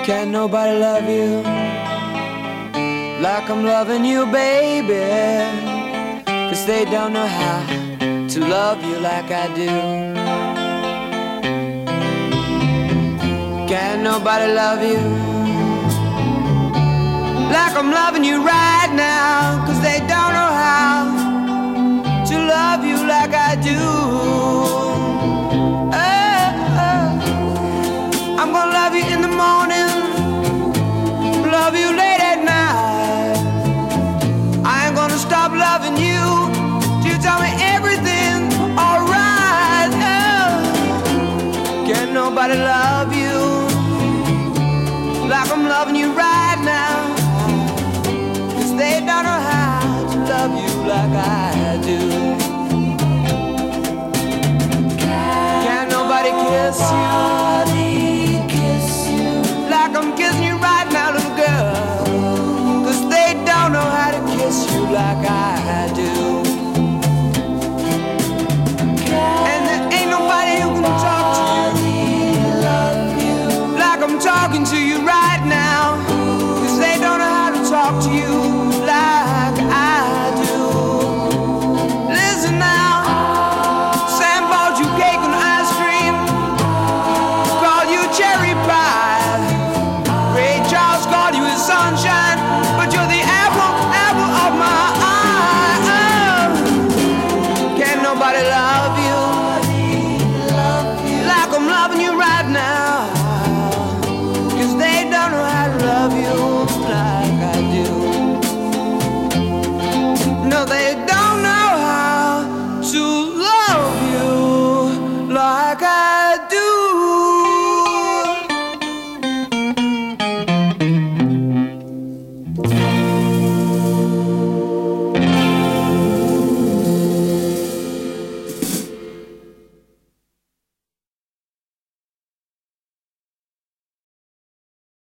Can't nobody love you like I'm loving you, baby. 'Cause they don't know how to love you like I do. Can't nobody love you like I'm loving you right now. 'Cause they don't know how to love you like I do. I'm gonna love you in the morning, love you late at night. I ain't gonna stop loving you till you tell me everything's alright. Can't nobody love you like I'm loving you right now. 'Cause they don't know how to love you like I do. Can't nobody kiss you like I'm kissing you right now, little girl. 'Cause they don't know how to kiss you like I do. And there ain't nobody who can talk to you like I'm talking to you right now. 'Cause they don't know how to talk to you like I do. Listen now, Sam bought you cake and ice cream, called you cherry pie. Ray Charles called you his sunshine, but you're the apple of my eye. Can't nobody love you like I'm loving you right now.